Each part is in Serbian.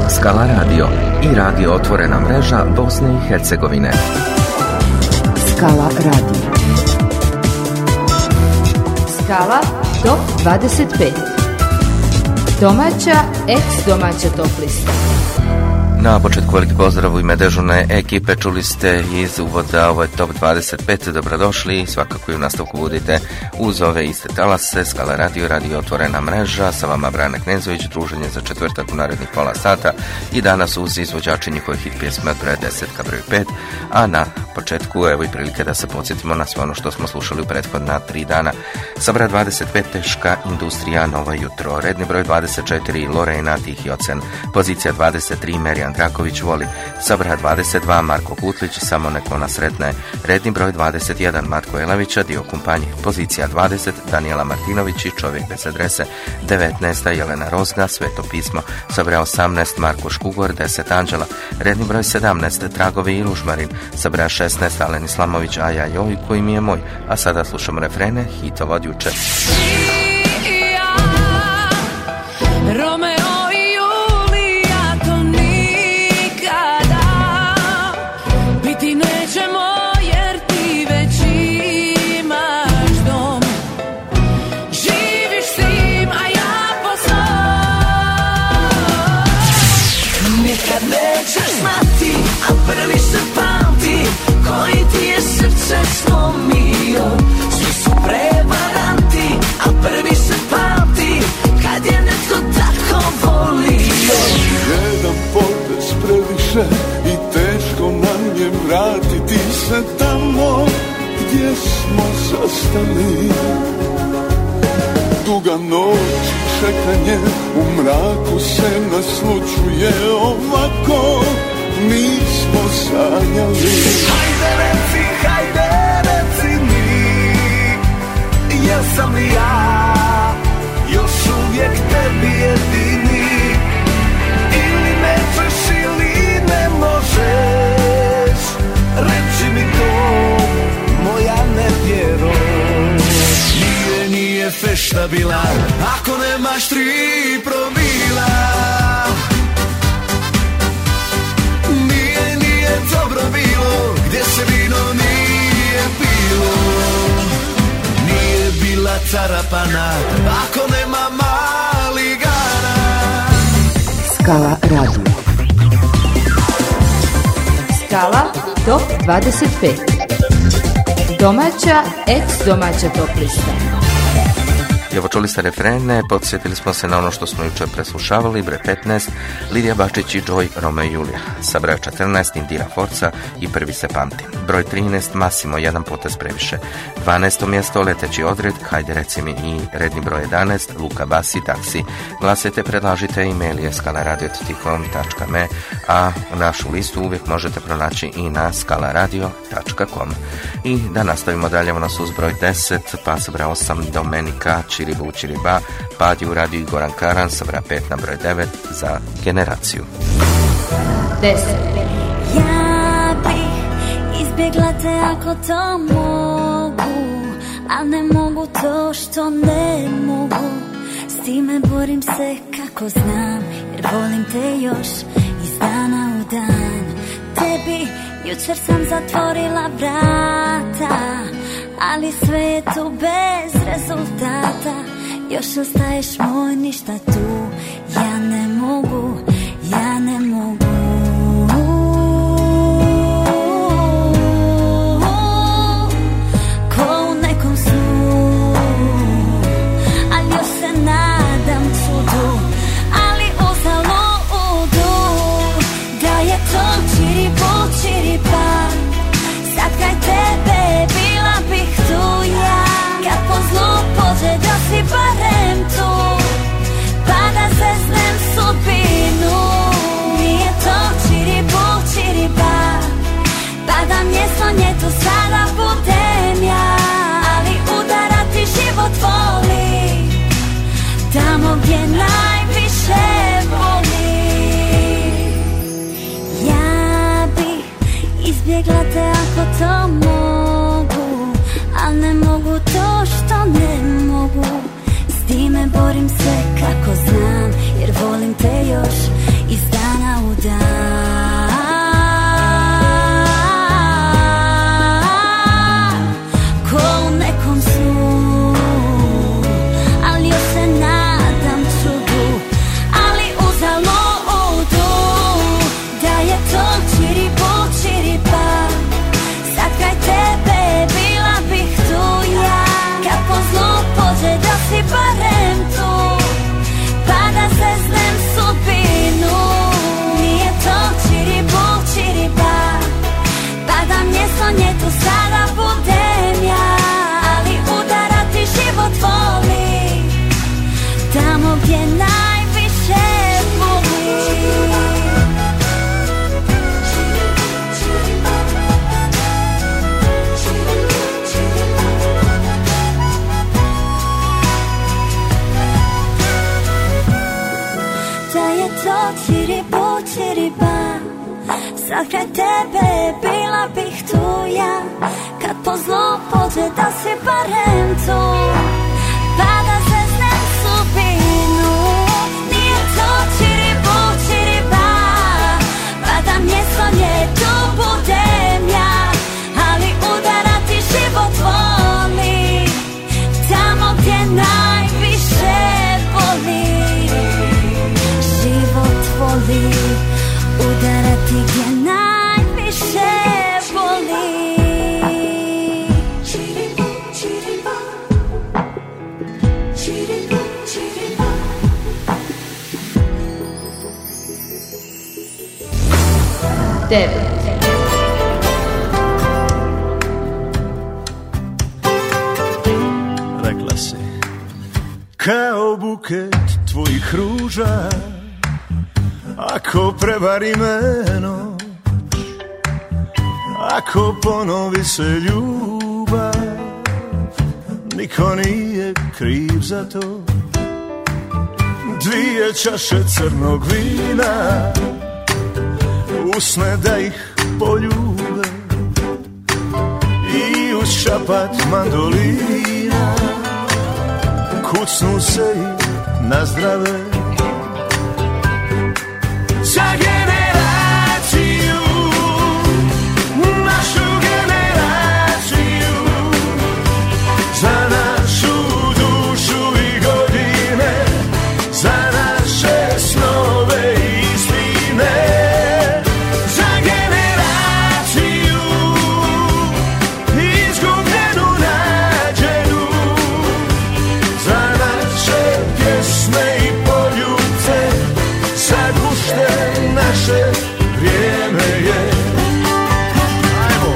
Skala Radio i radio Otvorena mreža Bosne i Hercegovine. Skala Radio. Skala do 25. Domaća, ex-domaća top lista. Na početku veliki pozdrav u ime dežurne ekipe, čuli ste iz uvoda, ovo je top 25, dobrodošli, svakako i u nastavku budite uz ove iste talase, Skala Radio, radio Otvorena mreža, sa vama Brane Knezović, druženje za četvrtak u narednih pola sata i danas uz izvođače njihove hit pjesme od broja 10 ka broju 5, a na početku evo i prilike da se podsjetimo na sve ono što smo slušali u prethodna 3 dana. Sa broja 25 Teška industrija, Novo jutro, redni broj 24 Lorena, Tihi ocen, pozicija 23 Merijan Draković voli, sa broja 22 Marko Kutlić, Samo neko nas sretne, redni broj 21 Matko Jelavića, Dio kumpanji, pozicija 20 Danijela Martinović i Čovjek bez adrese, 19 Jelena Rozga, Sveto pismo, sa broja 18 Marko Škugor, 10 Anđela, redni broj 17 Tragovi i Ružmarin, sa broja 16 Alen Islamović, Aja joj koji mi je moj, a sada slušamo refrene hitova od juče. Prvi se pamti, koji ti je srce slomio. Svi su prevaranti, a prvi se pamti, kad je netko tako volio. Jedan potez previše i teško nam je vratiti se tamo gdje smo zastali. Duga noć i čekanje, u mraku se naslučuje ovako. Nismo sanjali. Hajde reci mi, jel sam li ja još uvijek tebi jedini? Ili nećeš ili ne možeš, reći mi to, moja nevjero. Nije fešta bila, ako nemaš 3 promila. Dobro bilo, gdje se vino nije pilo. Nije bila carapana, ako nema maligana. Skala Radio. Skala top 25. Domaća, ex-domaća top lista. Evo čuli ste refrene, podsjetili smo se na ono što smo jučer preslušavali, broj 15, Lidija Bačić i Joy, Romeo i Julija, sa broja 14, Indira Forca i Prvi se pamti, broj 13, Massimo, Jedan potez previše, 12. mjesto, Leteći odred, Hajde reci mi i redni broj 11, Luka Basi, Taksi, glasajte, predlažite, e-mail je skalaradio.com.me, a našu listu uvijek možete pronaći i na skalaradio.com. I da nastavimo dalje, ono su uz broj 10, pa sa broja 8, Domenika, Čiribu Čiriba, Padi u radiju Goran Karan, sa broja 5 na broj 9 za Generaciju. 10. Ja bih izbjegla te ako to mogu, a ne mogu to što ne mogu. S time borim se kako znam, jer volim te još iz dana u dan. Tebi jučer sam zatvorila vrata, ali sve je tu bez rezultata. Još ostaješ moj, ništa tu. Ja ne mogu, ja ne mogu. Ko u nekom snu, ali još se nadam čudu, ali uzaludu. Da je to čiribu čiriba, sad kaj tebe bila bih tu ja. Kad po zlu pođe da si barem tu, pa da zeznem sudbinu. Nije to čiribu čiriba, pa da mjesto nje tu sada budem ja. Ali udarati život voli, tamo gdje najviše voli. Ja bih izbjegla te ako to mogu, al ne mogu to što ne mogu. S time borim se kako znam, jer volim te još iz dana je to čiriba. Sad kraj tebe bila bih tu ja. Kad po zlo pođe da si barem tu, pa da zeznem sudbinu. Nije to čiriba, pa da mjesto nje tu budem ja. Ali udarati život voli, tamo gdje najviše boli. Život voli udarati gdje najviše boli. Čiriba, čiriba, čiriba, čiriba. Devet. Rekla si, kao buket tvojih ruža, ako prevari me noć, ako ponovi se ljubav, niko nije kriv za to. Dvije čaše crnog vina, usne da ih poljube, i uz šapat mandolina kucnu se i nazdrave. Za generaciju, našu generaciju, za našu dušu i godine, za naše snove i istine. Za generaciju izgubljenu, nađenu, za naše pjesme i poljubce, zagušte naše vrijeme je. Ajmo.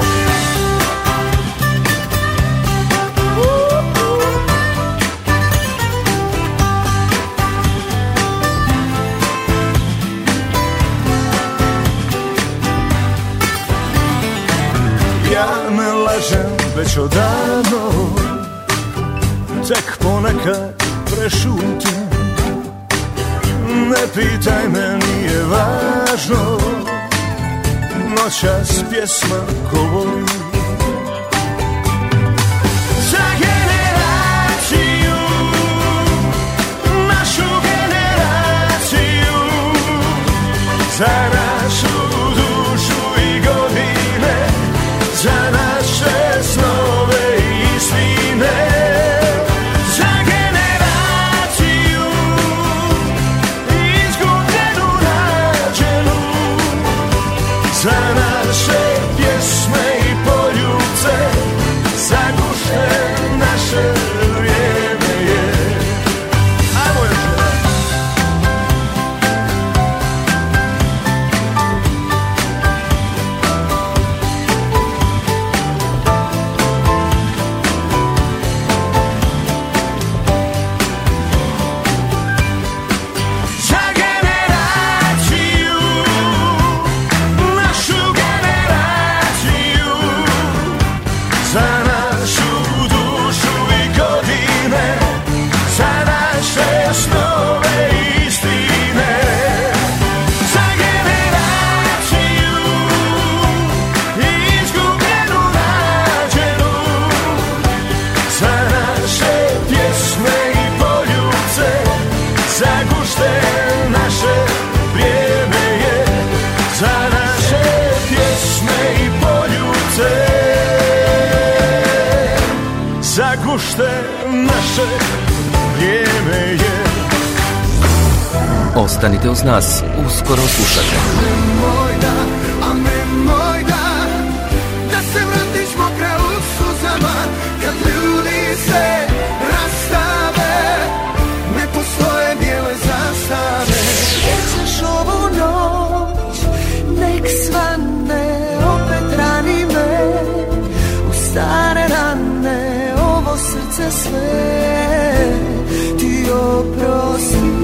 Ja ne lažem već odavno, tek ponekad prešutim. Ne pitaj me, nije važno, noćas pjesma govori. Za generaciju, našu generaciju, za našu dušu i godine, za naše snove i istine. Za naše pjesme i poljubce, zagušte naše vrijeme je. Ajmo još jedan. Zagušte naše vrijeme je. Ostanite uz nas, uskoro slušate. Nemoj da se vratiš mokra u suzama, kad ljudi se rastave, ne postoje bijele zastave. Sjećaš ovu noć, nek svane, opet rani me u stare rane, ovo srce sve ti oprosti.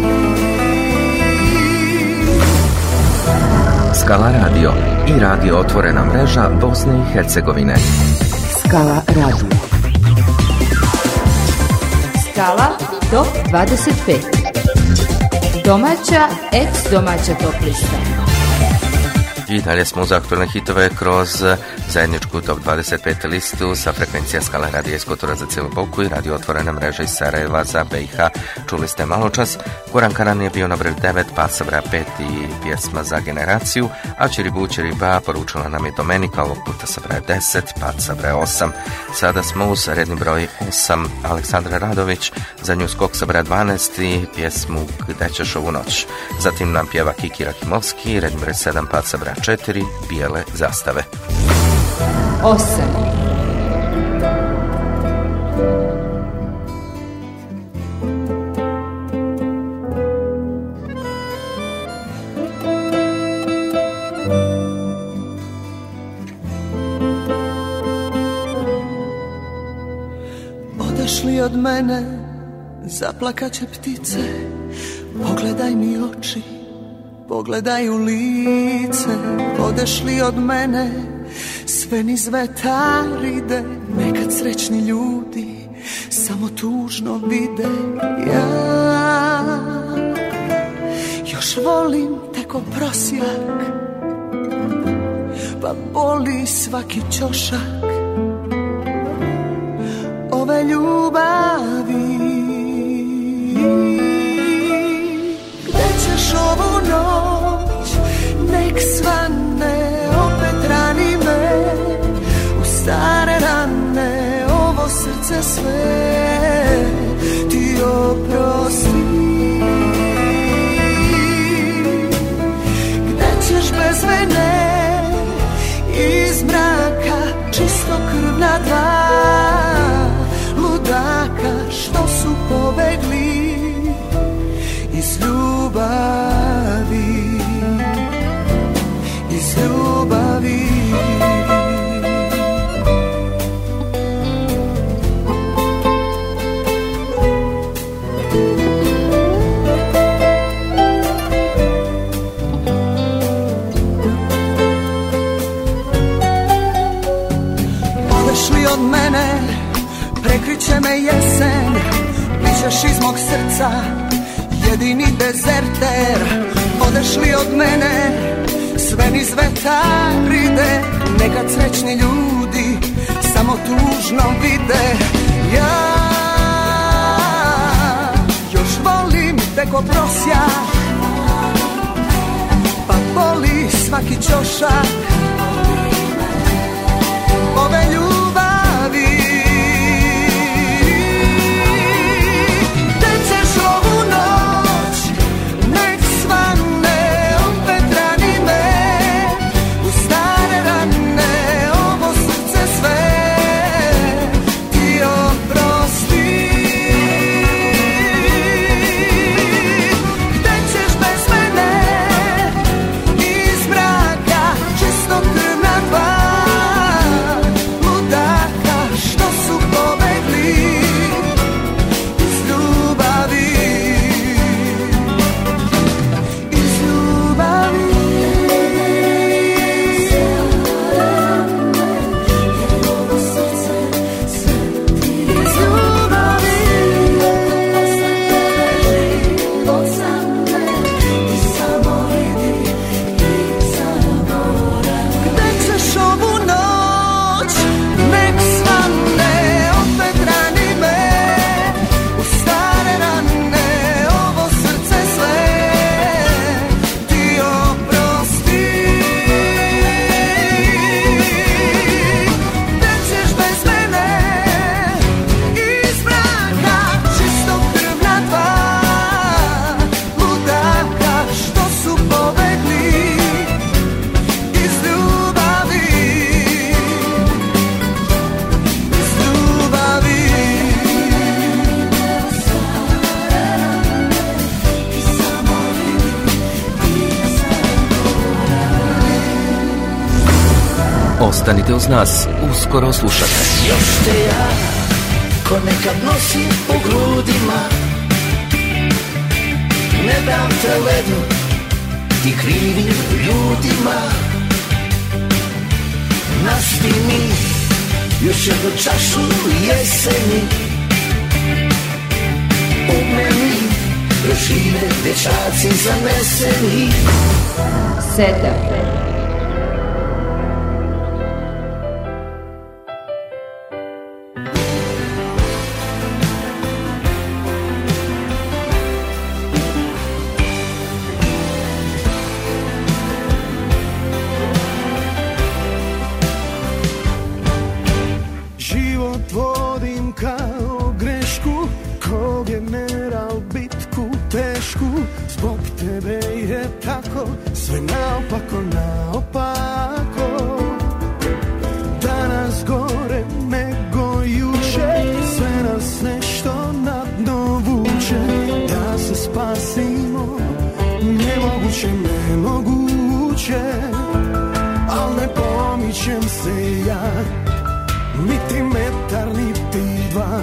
Skala Radio i radio Otvorena mreža Bosne i Hercegovine. Skala Radio. Skala Top 25. Domaća, ex-domaća top lista. I dalje smo uz aktualne hitove kroz zajedničku top 25 listu sa frekvencija Skala radija iz Kotora za cijelu Boku i radio otvorena mreža iz Sarajeva za BiH. Čuli ste malo čas. Goran Karan je bio na broj 9, Paca Bra 5 i pjesma Za generaciju, a Čiribu Čiriba poručila nam je Domenika, ovog puta sa broja 10, Paca Bra 8. Sada smo uz redni broj 8, Aleksandra Radović, za nju skok sa broja 12 i pjesmu Gde ćeš ovu noć. Zatim nam pjeva Kiki Rakimovski, redni broj 7, Paca Bra 4, Bijele zastave. 8. Odešli od mene, zaplakaće ptice, pogledaj mi oči, pogledaj u lice. Odešli od mene, sve niz vetar ide, nekad srećni ljudi samo tužno vide. Ja još volim te ko prosjak, pa boli svaki ćošak ove ljubavi. Gde ćeš ovu noć, nek svane, opet rani me u stare rane, ovo srce sve ti oprosti. Gde ćeš bez mene, iz mraka, čisto krvna dva ludaka što su pobegli iz ljubavi, iz ljubavi. Odešli od mene, prekriće me jesen, pišeš iz mog srca, jedini dezerter. Odešli od mene, sve niz vetar ide, nekad srećni ljudi samo tužno vide. Ja još volim te ko prosjak, pa boli svaki ćošak ove ljubavi. Gde ćeš ovu noć, nek svane, opet rani me u stare rane, ovo srce sve ti oprosti. Gde ćeš bez mene, iz mraka, čisto krvna dva ludaka što su pobegli iz ljubavi, iz ljubavi. Gde ćeš ovu noć, nek svane, opet rani me u stare rane, ovo srce sve ti oprosti. Gde ćeš bez mene, iz mraka, čisto krvna dva ludaka što su pobegli iz ljubavi, iz ljubavi. 'Ostanite uz nas, uskoro slušate. Još te ja ko nekad nosim u grudima, ne dam te ledu i krivim ljudima. Nasti mi još jednu čašu jeseni, u meni još žive dječaci zaneseni. 7. Sve naopako, naopako. Danas gore nego juče, sve nas nešto na dno vuče. Da se spasimo, nemoguće, nemoguće. Al ne pomičem se ja, niti metar, niti dva.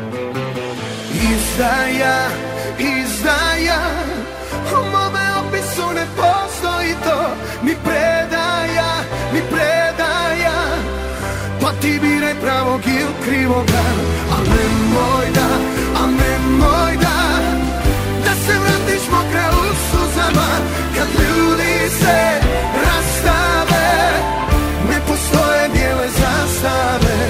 Izdaja, izdaja, u mome opisu ne postoji to, ni predaja, ni predaja. Pa ti biraj pravog ili krivoga, al nemoj da, al nemoj da, da se vratiš mokra u suzama. Kad ljudi se rastave, ne postoje bijele zastave.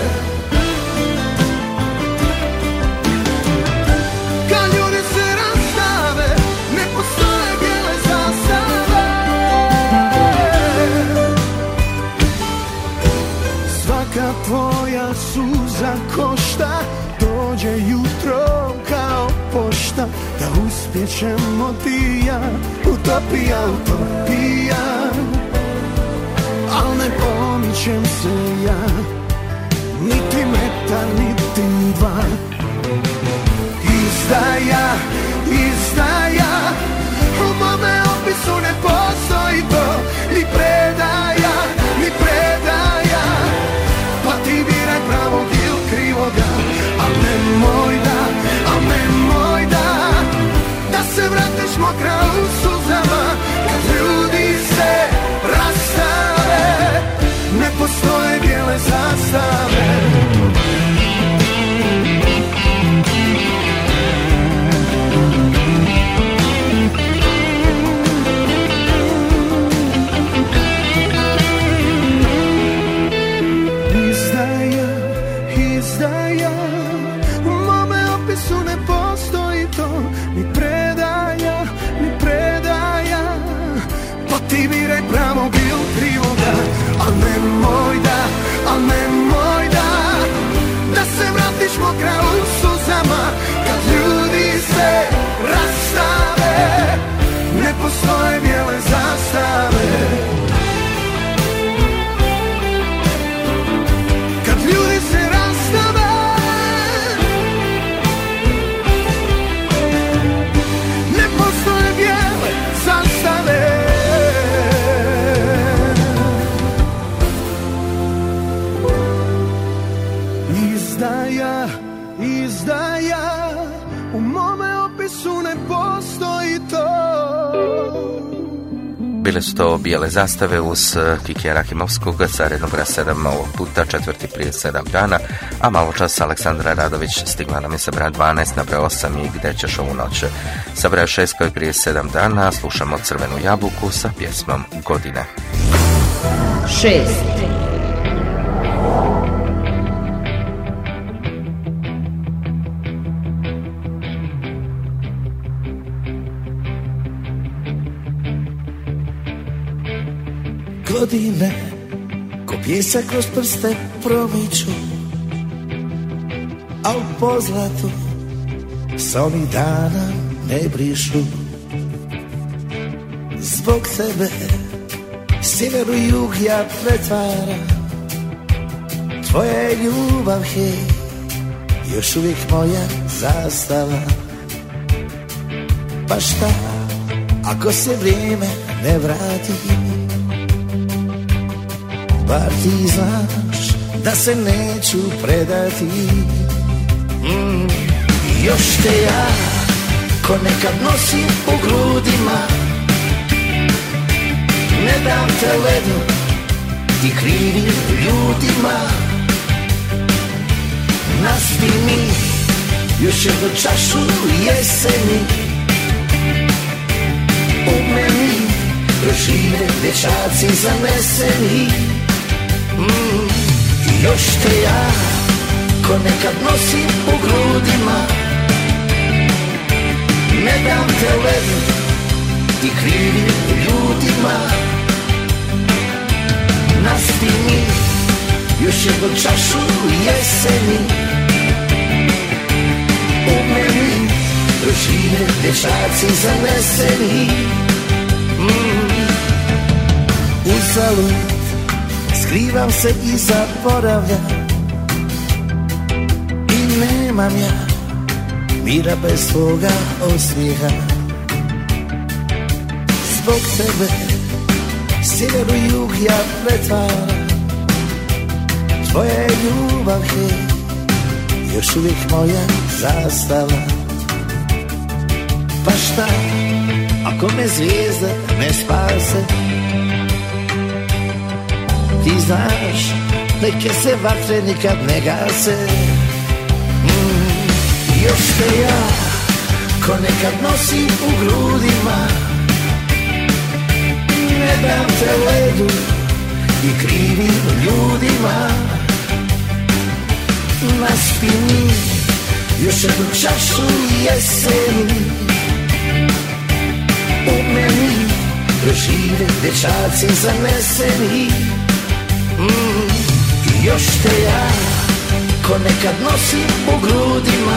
Tvoja suza košta, dođe jutro kao pošta. Da uspjećemo ti i ja, utopija, utopija. Al ne pomičem se ja, niti metar, niti dva. Izdaja, izdaja, u mome opisu ne postoji to, ni predaja, ni predaja. Pa ti biraj pravog ili krivoga, al nemoj da, al nemoj da, da se vratiš mokra u suzama. Kad ljudi se rastave, ne postoje bijele zastave. Ti biraj pravog ili krivoga, al nemoj da, al nemoj da, da se vratiš mokra u suzama. Kad ljudi se rastave, ne postoje bijele zastave. Kad ljudi se rastave, ne postoje bijele zastave. Izdaja, izdaja, u mome opisu ne postoji to. Bile su to bijele zastave uz Kikija Rahimovskog sa rednog broja 7, ovog puta četvrti prije 7 dana, a malo čas Aleksandra Radović stigla nam je sa broja 12 na broj 8 i Gde ćeš ovu noć. Sa broja 6 koji prije 7 dana slušamo Crvenu jabuku sa pjesmom Godine. 6. Godine, ko pjesak kroz prste promiču, a u pozlatu sa onih dana ne brišu. Zbog tebe sjever u jug ja pretvaram, tvoja je ljubav, hej, još uvijek moja zastava. Pa šta ako se vrijeme ne vrati, bar ti znaš da se neću predati. Još te ja ko nekad nosim u grudima, ne dam te ledu i krivim ljudima. Naspi mi još jednu čašu jeseni, žive dječaci zaneseni. Još te ja ko nekad nosim u grudima, ne dam te ledu i krivim ljudima. Naspi mi još jednu čašu jeseni, u meni žive dječaci zaneseni. Uzalud skrivam se i zaboravljam, i nemam ja mira bez svoga osmijeha. Zbog tebe sjever u jug ja pretvaram, tvoja je ljubav je još uvijek moja zastava. Pa šta ako me zvijezda ne spase, ti znaš neke se vatre nikad ne gase. Još te ja ko nekad nosim u grudima, ne dam te ledu i krivim ljudima. Naspi mi još jednu čašu jeseni, u meni žive dječaci zaneseni. Još te ja ko nekad nosim u grudima,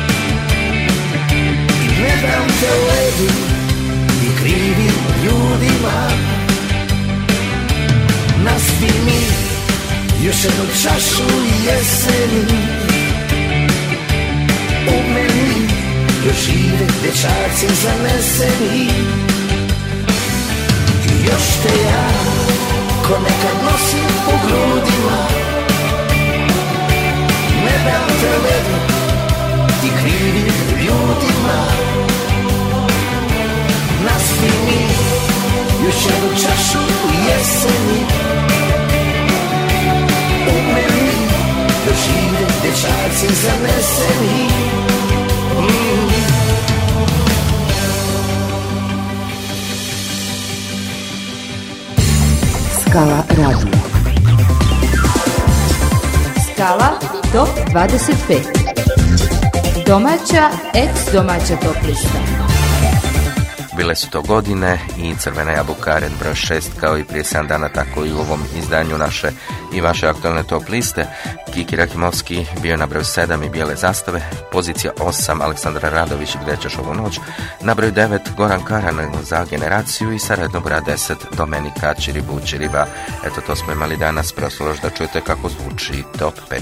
i ne dam te ledu i krivim ljudima. Naspi mi još jednu čašu jeseni, u meni žive dječaci zaneseni. Još te ja ko nekad nosim u grudima, ne dam te ledu i krivim ljudima. Naspi mi još jednu čašu jeseni, u meni žive dječaci zaneseni. Skala radio. Skala top 25. Domaća, ex-domaća top lista. Bile su to godine i Crvena jabuka red broj 6, kao i prije 7 dana, tako i u ovom izdanju naše i vaše aktualne top liste. Kiki Rahimovski bio na broju 7 i Bijele zastave, pozicija 8 Aleksandra Radović Gdje ćeš ovu noć, na broju 9 Goran Karan Za generaciju i sa rednog broja 10 Domenika Čiribu Čiriba. Eto, to smo imali danas, preostalo još da čujete kako zvuči top 5.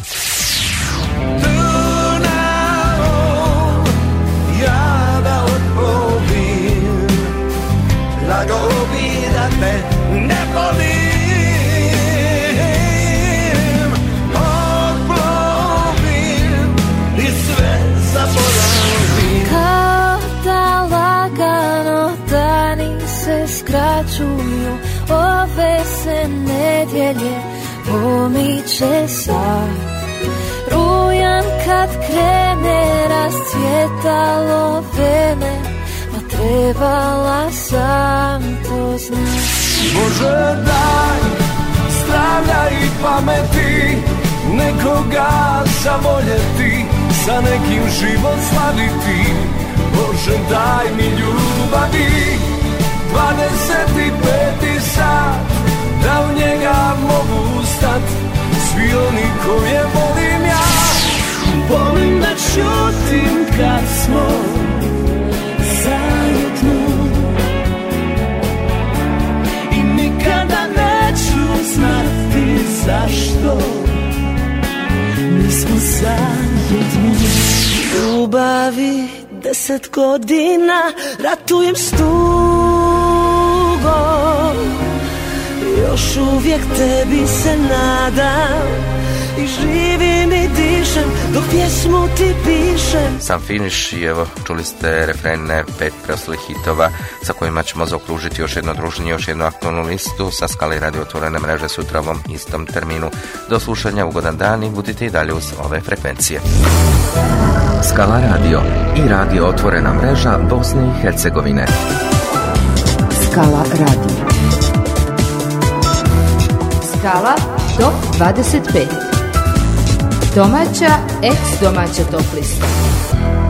Lagao bi da te ne volim, odplovim i sve zaboravim. Kao da lagano dani se skraćuju, ove se nedjelje pomiče sad. Rujan kad krene rascvjetalo vene, trebala sam to znati. Bože daj zdravlja i pameti, nekoga zavoljeti, sa nekim život slaviti. Bože daj mi ljubavi, 25. sat, da u njega mogu stat. Svi oni koje volim ja, volim da čutim kad smo zajedno, i nikada neću znati zašto nismo zajedno. Ljubavi 10 godina ratujem s tugom, još uvijek tebi se nadam i živim i dišem dok pjesmu ti pišem. Sam finiš i evo čuli ste refrene 5 preostalih hitova sa kojima ćemo zaokružiti još jedno druženje, još jednu aktualnu listu sa Skale radio otvorene mreže sutra u ovom istom terminu. Do slušanja, ugodan dan i budite i dalje uz ove frekvencije. Skala radio i radio otvorena mreža Bosne i Hercegovine. Skala radio. Skala Top 25. Domaća, ex-domaća top lista.